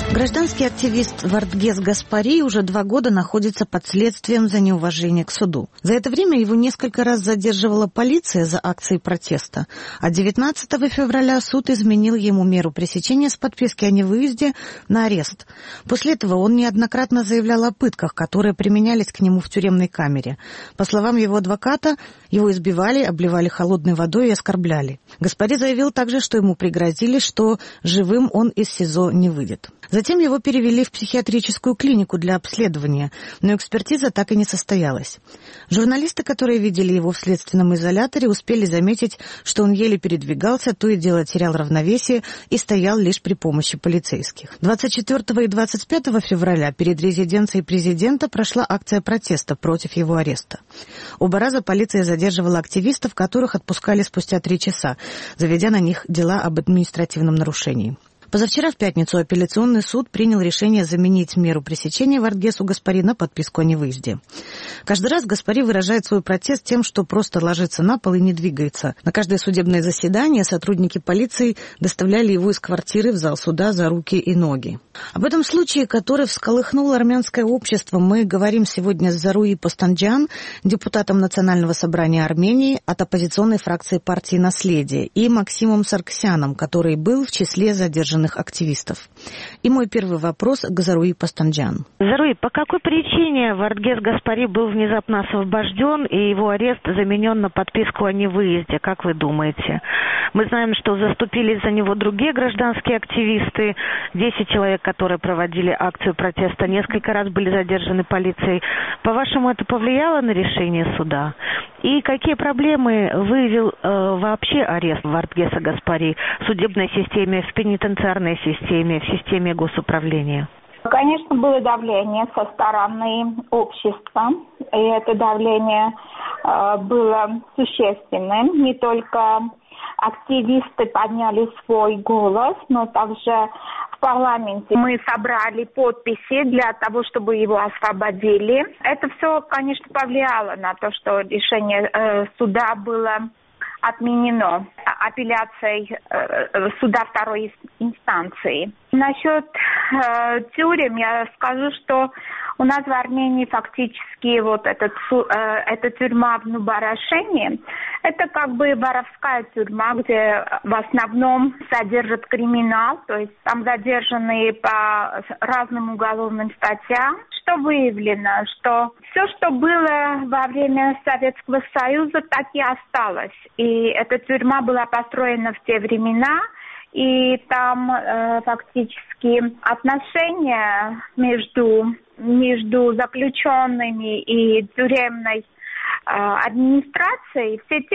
Гражданский активист Вардгес Гаспари уже 2 года находится под следствием за неуважение к суду. За это время его несколько раз задерживала полиция за акции протеста, а 19 февраля суд изменил ему меру пресечения с подписки о невыезде на арест. После этого он неоднократно заявлял о пытках, которые применялись к нему в тюремной камере. По словам его адвоката, его избивали, обливали холодной водой и оскорбляли. Гаспари заявил также, что ему пригрозили, что живым он из СИЗО не выйдет. Затем его перевели в психиатрическую клинику для обследования, но экспертиза так и не состоялась. Журналисты, которые видели его в следственном изоляторе, успели заметить, что он еле передвигался, то и дело терял равновесие и стоял лишь при помощи полицейских. 24 и 25 февраля перед резиденцией президента прошла акция протеста против его ареста. Оба раза полиция задерживала активистов, которых отпускали спустя 3 часа, заведя на них дела об административном нарушении. Позавчера, в пятницу, апелляционный суд принял решение заменить меру пресечения Вардгесу Гаспари на подписку о невыезде. Каждый раз Гаспари выражает свой протест тем, что просто ложится на пол и не двигается. На каждое судебное заседание сотрудники полиции доставляли его из квартиры в зал суда за руки и ноги. Об этом случае, который всколыхнул армянское общество, мы говорим сегодня с Заруи Постанджан, депутатом Национального собрания Армении от оппозиционной фракции партии «Наследие», и Максимом Сарксяном, который был в числе задержанных активистов. И мой первый вопрос к Заруи Постанджан. Заруи, по какой причине Вардгес Гаспари был внезапно освобожден и его арест заменен на подписку о невыезде? Как вы думаете? Мы знаем, что заступились за него другие гражданские активисты. 10 человек, которые проводили акцию протеста, несколько раз были задержаны полицией. По-вашему, это повлияло на решение суда? И какие проблемы выявил вообще арест Вардгеса Гаспари в судебной системе, в пенитенциарной системе, в системе госуправления? Конечно, было давление со стороны общества, и это давление было существенным. Не только активисты подняли свой голос, но также в парламенте мы собрали подписи для того, чтобы его освободили. Это все, конечно, повлияло на то, что решение суда было отменено апелляцией суда второй инстанции. Насчет тюрем я скажу, что у нас в Армении фактически эта тюрьма в Нубарашене, это как бы воровская тюрьма, где в основном содержат криминал, то есть там задержанные по разным уголовным статьям. Что выявлено, что все, что было во время Советского Союза, так и осталось. И эта тюрьма была построена в те времена, и там фактически отношения между заключенными и тюремной администрацией все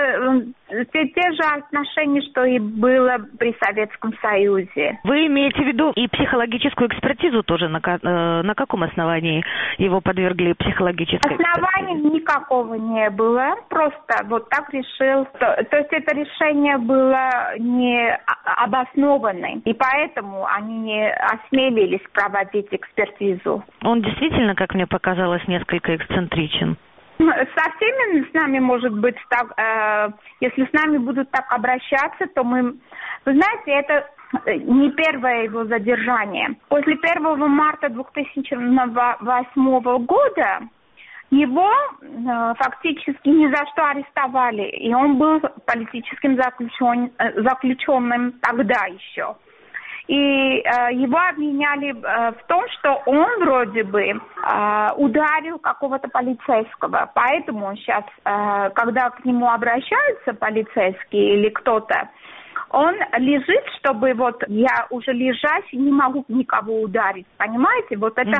те же отношения, что и было при Советском Союзе. Вы имеете в виду и психологическую экспертизу тоже? На каком основании его подвергли психологической экспертизе? Оснований никакого не было, просто вот так решил. То есть это решение было не обоснованным, и поэтому они не осмелились проводить экспертизу. Он действительно, как мне показалось, несколько эксцентричен. Со всеми с нами может быть так, если с нами будут так обращаться, то мы... Вы знаете, это не первое его задержание. После 1 марта 2008 года его фактически ни за что арестовали, и он был политическим заключенным тогда еще. И его обвиняли в том, что он вроде бы ударил какого-то полицейского. Поэтому он сейчас, когда к нему обращаются полицейские или кто-то, он лежит, чтобы вот я уже лежащий, не могу никого ударить. Понимаете? Вот это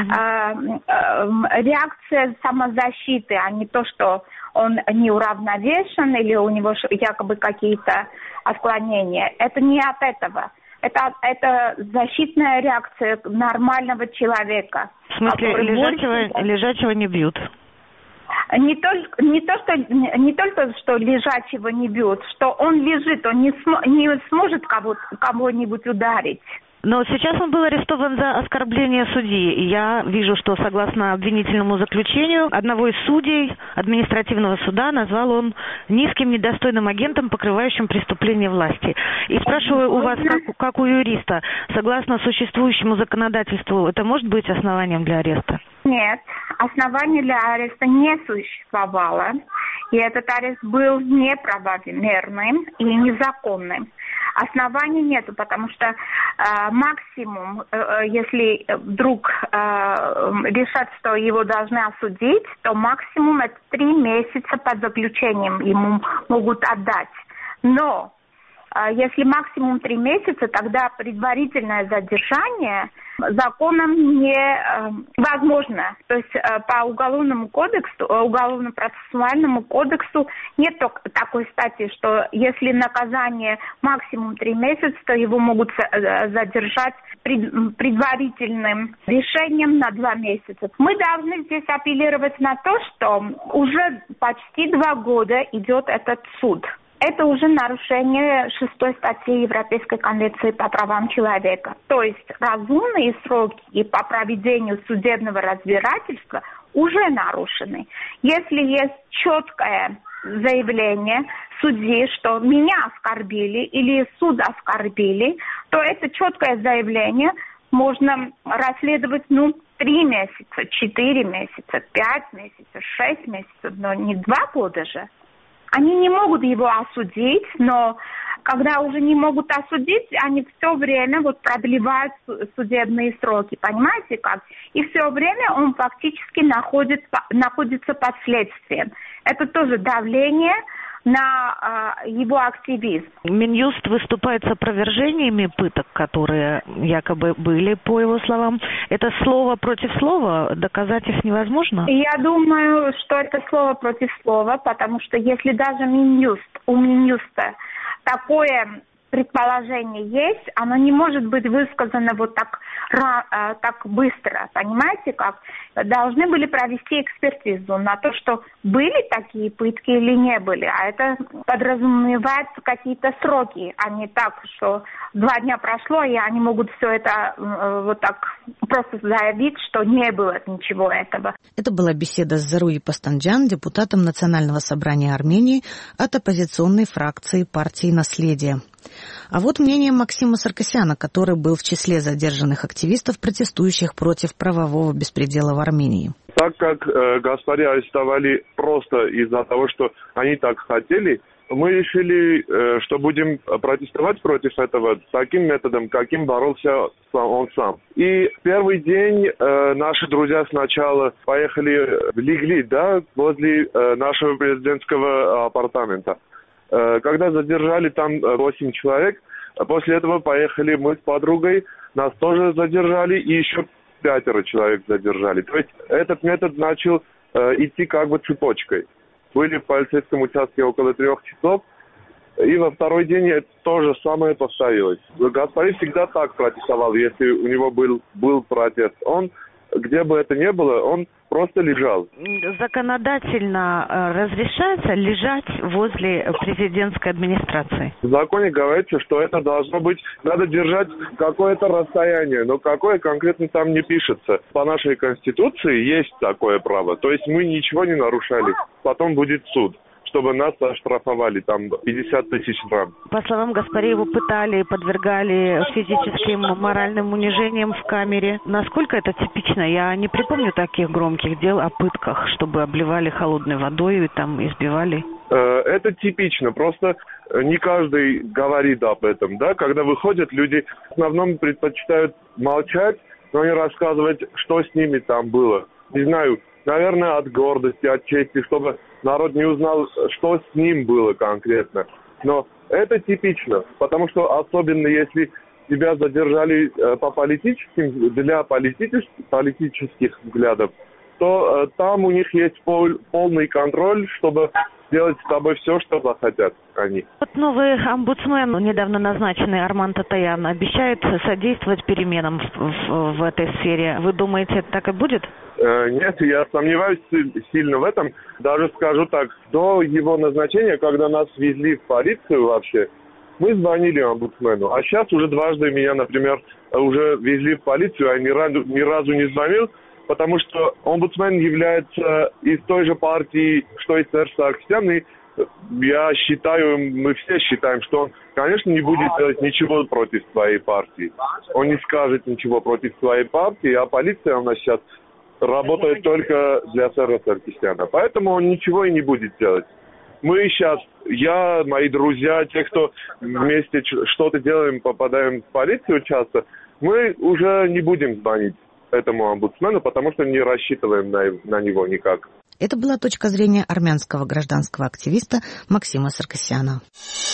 реакция самозащиты, а не то, что он неуравновешен или у него якобы какие-то отклонения. Это не от этого. Это защитная реакция нормального человека. В смысле, лежачего не бьют? Не только что лежачего не бьют, что он лежит, он не сможет кого-нибудь ударить. Но сейчас он был арестован за оскорбление судьи. И я вижу, что согласно обвинительному заключению одного из судей административного суда назвал он низким недостойным агентом, покрывающим преступление власти. И спрашиваю у вас, как у юриста, согласно существующему законодательству, это может быть основанием для ареста? Нет, основания для ареста не существовало. И этот арест был неправомерным или незаконным. Оснований нету, потому что максимум, если вдруг решат, что его должны осудить, то максимум это 3 месяца под заключением ему могут отдать. Но если максимум 3 месяца, тогда предварительное задержание законом невозможно. То есть по уголовному кодексу, уголовно-процессуальному кодексу нет такой статьи, что если наказание максимум 3 месяца, то его могут задержать предварительным решением на 2 месяца. Мы должны здесь апеллировать на то, что уже почти 2 года идет этот суд. Это уже нарушение 6 статьи Европейской конвенции по правам человека. То есть разумные сроки по проведению судебного разбирательства уже нарушены. Если есть четкое заявление судьи, что меня оскорбили или суд оскорбили, то это четкое заявление можно расследовать 3 месяца, 4 месяца, 5 месяцев, 6 месяцев, но не 2 года же. Они не могут его осудить, но когда уже не могут осудить, они все время продлевают судебные сроки, понимаете как? И все время он фактически находится под следствием. Это тоже давление на его активизм. Минюст выступает с опровержениями пыток, которые якобы были, по его словам. Это слово против слова? Доказать их невозможно? Я думаю, что это слово против слова, потому что если даже у Минюста такое предположение есть, оно не может быть высказано так быстро, понимаете как? Должны были провести экспертизу на то, что были такие пытки или не были, а это подразумевается какие-то сроки, а не так, что 2 дня прошло, и они могут все это просто заявить, что не было ничего этого. Это была беседа с Заруи Пастанджан, депутатом Национального собрания Армении от оппозиционной фракции партии «Наследие». А вот мнение Максима Саркисяна, который был в числе задержанных активистов, протестующих против правового беспредела в Армении. Так как Гаспари арестовали просто из-за того, что они так хотели, мы решили, что будем протестовать против этого таким методом, каким боролся он сам. И первый день наши друзья сначала легли, возле нашего президентского апартамента. Когда задержали там 8 человек, после этого поехали мы с подругой, нас тоже задержали, и еще 5 человек задержали. То есть этот метод начал идти цепочкой. Были в полицейском участке около 3 часов, и во второй день то же самое повторилось. Гаспари всегда так протестовал, если у него был протест. Он, где бы это ни было, он просто лежал. Законодательно разрешается лежать возле президентской администрации? В законе говорится, что это должно быть, надо держать какое-то расстояние, но какое конкретно там не пишется. По нашей конституции есть такое право, то есть мы ничего не нарушали. Потом будет суд, чтобы нас оштрафовали, 50 тысяч рам. По словам Гаспари, его пытали, подвергали физическим, моральным унижениям в камере. Насколько это типично? Я не припомню таких громких дел о пытках, чтобы обливали холодной водой и избивали. Это типично, просто не каждый говорит об этом, Когда выходят, люди в основном предпочитают молчать, но не рассказывать, что с ними там было. Не знаю, наверное, от гордости, от чести, чтобы народ не узнал, что с ним было конкретно. Но это типично, потому что особенно если тебя задержали для политических взглядов, то там у них есть полный контроль, чтобы делать с тобой все, что захотят они. Вот новый омбудсмен, недавно назначенный Арман Татаян, обещает содействовать переменам в этой сфере. Вы думаете, это так и будет? Нет, я сомневаюсь сильно в этом. Даже скажу так, до его назначения, когда нас везли в полицию вообще, мы звонили омбудсмену. А сейчас уже дважды меня, например, уже везли в полицию, а ни разу не звонил, потому что омбудсмен является из той же партии, что и Серж Саркисян, и я считаю, мы все считаем, что он, конечно, не будет делать ничего против своей партии. Он не скажет ничего против своей партии, а полиция у нас сейчас работает только для Сержа Саркисяна. Поэтому он ничего и не будет делать. Мы сейчас, я, мои друзья, те, кто вместе что-то делаем, попадаем в полицию часто, мы уже не будем звонить этому омбудсмену, потому что не рассчитываем на него никак. Это была точка зрения армянского гражданского активиста Максима Саркисяна.